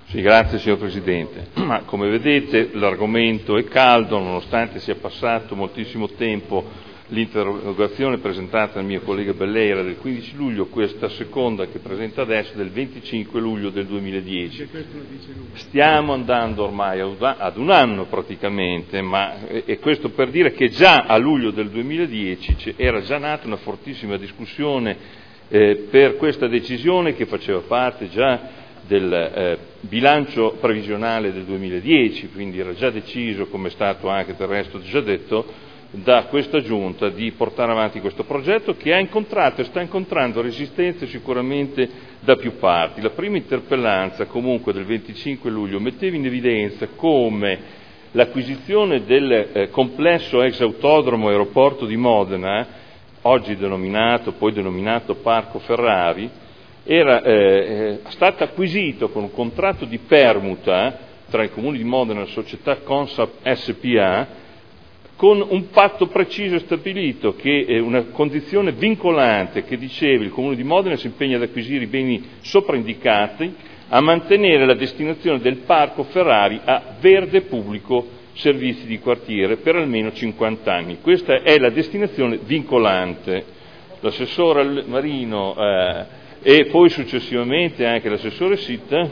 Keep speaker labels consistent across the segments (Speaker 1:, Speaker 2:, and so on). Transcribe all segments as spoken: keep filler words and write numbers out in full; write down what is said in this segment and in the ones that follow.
Speaker 1: Sì, grazie signor Presidente. Ma come vedete l'argomento è caldo, nonostante sia passato moltissimo tempo l'interrogazione presentata dal mio collega Belleira del quindici luglio, questa seconda che presenta adesso del venticinque luglio del duemiladieci. Stiamo andando ormai ad un anno praticamente, ma e questo per dire che già a luglio del duemiladieci era già nata una fortissima discussione eh, per questa decisione che faceva parte già del eh, bilancio previsionale del duemiladieci, quindi era già deciso, come è stato anche del resto già detto, da questa Giunta di portare avanti questo progetto che ha incontrato e sta incontrando resistenze sicuramente da più parti. La prima interpellanza comunque del venticinque luglio metteva in evidenza come l'acquisizione del eh, complesso ex autodromo aeroporto di Modena, oggi denominato, poi denominato Parco Ferrari, era eh, stato acquisito con un contratto di permuta tra il Comune di Modena e la società Consap S P A, con un patto preciso e stabilito, che è una condizione vincolante che diceva il Comune di Modena si impegna ad acquisire i beni sopraindicati, a mantenere la destinazione del Parco Ferrari a verde pubblico servizi di quartiere per almeno cinquanta anni. Questa è la destinazione vincolante. L'assessore Marino eh, e poi successivamente anche l'assessore Sitta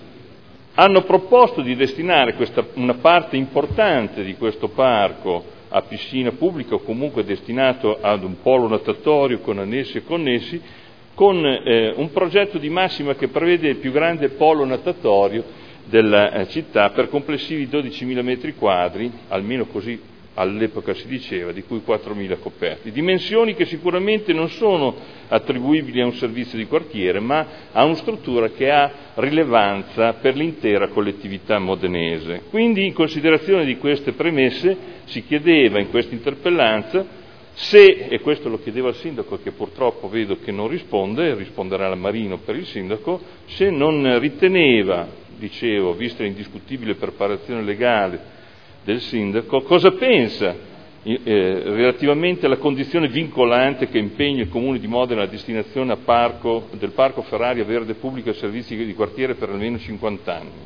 Speaker 1: hanno proposto di destinare questa, una parte importante di questo parco a piscina pubblica o comunque destinato ad un polo natatorio con annessi e connessi, con eh, un progetto di massima che prevede il più grande polo natatorio della eh, città per complessivi dodicimila metri quadri, almeno così all'epoca si diceva, di cui quattromila coperti. Dimensioni che sicuramente non sono attribuibili a un servizio di quartiere, ma a una struttura che ha rilevanza per l'intera collettività modenese. Quindi, in considerazione di queste premesse, si chiedeva in questa interpellanza se, e questo lo chiedeva al sindaco che purtroppo vedo che non risponde, risponderà la Marino per il sindaco, se non riteneva, dicevo, vista l'indiscutibile preparazione legale del sindaco, cosa pensa eh, relativamente alla condizione vincolante che impegna il Comune di Modena la destinazione a parco, del Parco Ferrari a verde pubblico e servizi di quartiere per almeno cinquanta anni.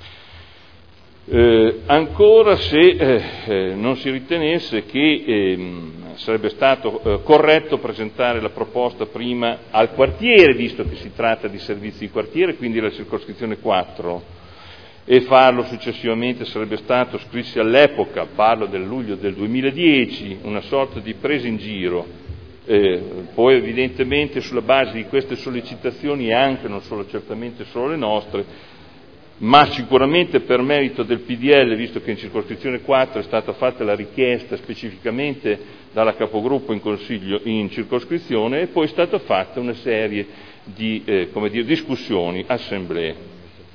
Speaker 1: Eh, ancora se eh, eh, non si ritenesse che eh, sarebbe stato eh, corretto presentare la proposta prima al quartiere, visto che si tratta di servizi di quartiere, quindi la circoscrizione quattro, e farlo successivamente sarebbe stato, scrissi all'epoca, parlo del luglio del duemiladieci, una sorta di presa in giro. Eh, poi evidentemente sulla base di queste sollecitazioni, e anche non solo certamente solo le nostre, ma sicuramente per merito del P D L, visto che in circoscrizione quattro è stata fatta la richiesta specificamente dalla capogruppo in consiglio in circoscrizione, e poi è stata fatta una serie di eh, come dire, discussioni, assemblee.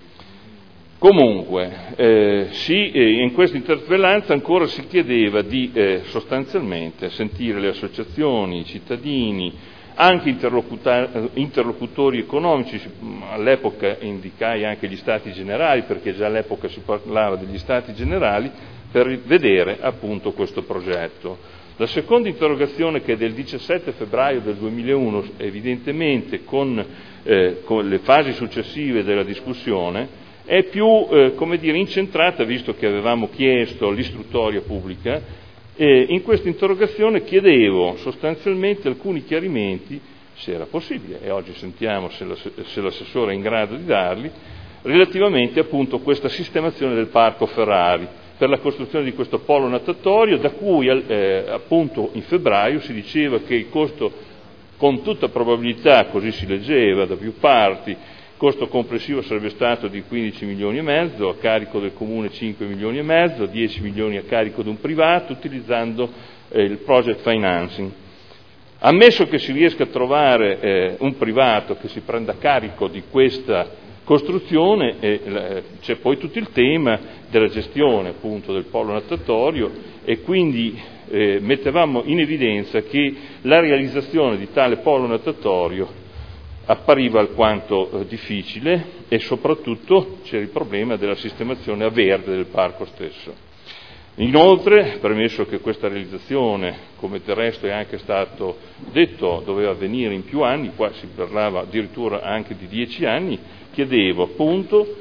Speaker 1: Comunque, eh, sì, eh, in questa interpellanza ancora si chiedeva di eh, sostanzialmente sentire le associazioni, i cittadini, anche interlocutori economici. All'epoca indicai anche gli stati generali, perché già all'epoca si parlava degli stati generali, per vedere appunto questo progetto. La seconda interrogazione, che è del diciassette febbraio del duemilauno, evidentemente con, eh, con le fasi successive della discussione, è più eh, come dire, incentrata, visto che avevamo chiesto l'istruttoria pubblica, e in questa interrogazione chiedevo sostanzialmente alcuni chiarimenti, se era possibile, e oggi sentiamo se, la, se l'assessore è in grado di darli, relativamente appunto a questa sistemazione del Parco Ferrari, per la costruzione di questo polo natatorio, da cui eh, appunto in febbraio si diceva che il costo, con tutta probabilità, così si leggeva da più parti, il costo complessivo sarebbe stato di quindici milioni e mezzo, a carico del comune cinque milioni e mezzo, dieci milioni a carico di un privato, utilizzando eh, il project financing. Ammesso che si riesca a trovare eh, un privato che si prenda carico di questa costruzione, eh, eh, c'è poi tutto il tema della gestione appunto del polo natatorio, e quindi eh, mettevamo in evidenza che la realizzazione di tale polo natatorio appariva alquanto eh, difficile, e soprattutto c'era il problema della sistemazione a verde del parco stesso. Inoltre, premesso che questa realizzazione, come del resto è anche stato detto, doveva avvenire in più anni, qua si parlava addirittura anche di dieci anni, chiedevo appunto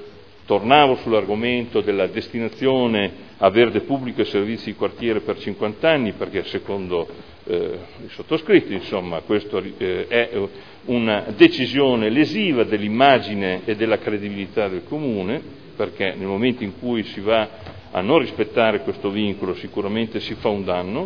Speaker 1: Tornavo sull'argomento della destinazione a verde pubblico e servizi di quartiere per cinquanta anni, perché secondo eh, il sottoscritto, insomma, questo eh, è una decisione lesiva dell'immagine e della credibilità del Comune, perché nel momento in cui si va a non rispettare questo vincolo sicuramente si fa un danno.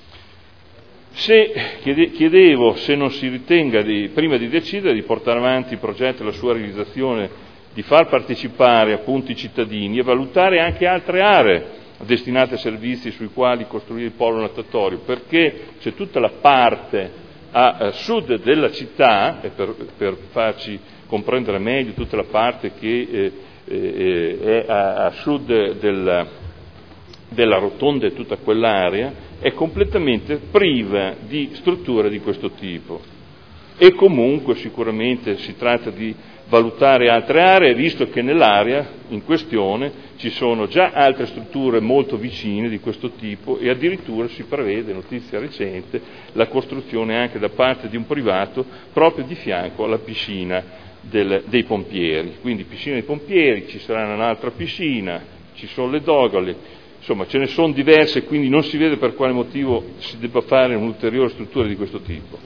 Speaker 1: Se chiedevo se non si ritenga di, prima di decidere di portare avanti il progetto e la sua realizzazione, di far partecipare appunto i cittadini e valutare anche altre aree destinate a servizi sui quali costruire il polo natatorio, perché c'è tutta la parte a, a sud della città, e per, per farci comprendere meglio tutta la parte che eh, eh, è a, a sud del, della rotonda e tutta quell'area, è completamente priva di strutture di questo tipo. E comunque sicuramente si tratta di valutare altre aree, visto che nell'area in questione ci sono già altre strutture molto vicine di questo tipo e addirittura si prevede, notizia recente, la costruzione anche da parte di un privato proprio di fianco alla piscina del, dei pompieri. Quindi piscina dei pompieri, ci sarà un'altra piscina, ci sono le dogole, insomma ce ne sono diverse, quindi non si vede per quale motivo si debba fare un'ulteriore struttura di questo tipo.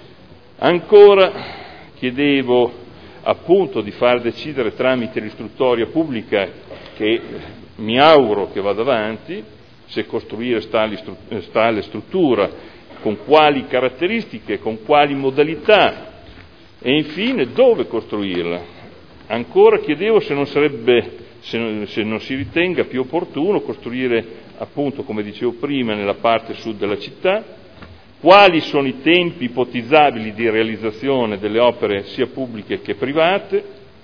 Speaker 1: Ancora chiedevo appunto di far decidere tramite l'istruttoria pubblica, che mi auguro che vada avanti, se costruire tale struttura, con quali caratteristiche, con quali modalità e infine dove costruirla. Ancora chiedevo se non sarebbe, se non, se non si ritenga più opportuno costruire appunto, come dicevo prima, nella parte sud della città, quali sono i tempi ipotizzabili di realizzazione delle opere sia pubbliche che private,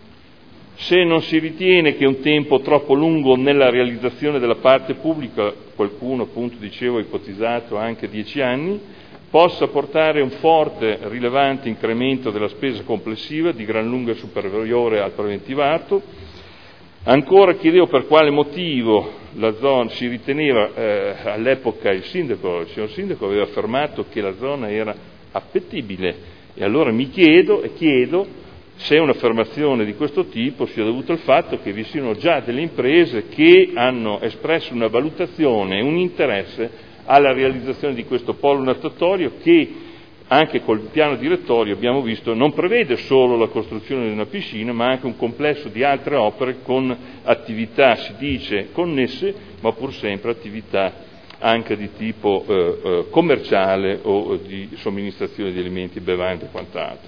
Speaker 1: se non si ritiene che un tempo troppo lungo nella realizzazione della parte pubblica, qualcuno appunto dicevo ipotizzato anche dieci anni, possa portare un forte, rilevante incremento della spesa complessiva di gran lunga superiore al preventivato. Ancora chiedevo per quale motivo la zona si riteneva, eh, all'epoca il sindaco, il signor sindaco aveva affermato che la zona era appetibile, e allora mi chiedo e chiedo se un'affermazione di questo tipo sia dovuta al fatto che vi siano già delle imprese che hanno espresso una valutazione e un interesse alla realizzazione di questo polo natatorio che anche col piano direttorio abbiamo visto non prevede solo la costruzione di una piscina, ma anche un complesso di altre opere con attività, si dice, connesse, ma pur sempre attività anche di tipo eh, eh, commerciale o di somministrazione di alimenti, bevande e quant'altro.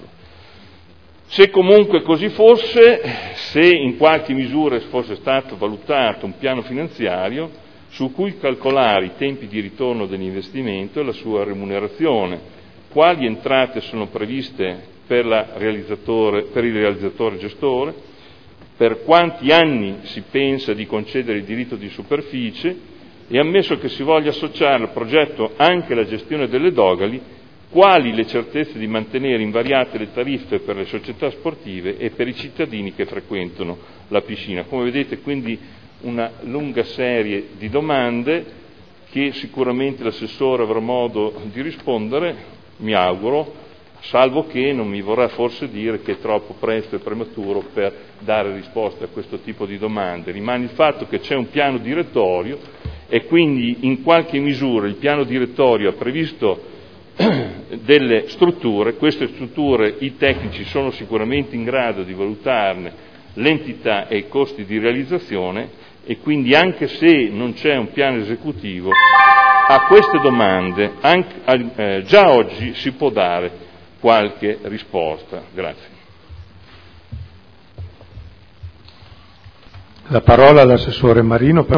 Speaker 1: Se comunque così fosse, se in qualche misura fosse stato valutato un piano finanziario su cui calcolare i tempi di ritorno dell'investimento e la sua remunerazione, quali entrate sono previste per, la realizzatore, per il realizzatore gestore, per quanti anni si pensa di concedere il diritto di superficie e, ammesso che si voglia associare al progetto anche la gestione delle dogali, quali le certezze di mantenere invariate le tariffe per le società sportive e per i cittadini che frequentano la piscina. Come vedete, quindi una lunga serie di domande che sicuramente l'assessore avrà modo di rispondere, mi auguro, salvo che non mi vorrà forse dire che è troppo presto e prematuro per dare risposte a questo tipo di domande. Rimane il fatto che c'è un piano direttorio e quindi in qualche misura il piano direttorio ha previsto delle strutture, queste strutture i tecnici sono sicuramente in grado di valutarne l'entità e i costi di realizzazione e quindi anche se non c'è un piano esecutivo, a queste domande anche, eh, già oggi si può dare qualche risposta. Grazie.
Speaker 2: La parola all'assessore Marino.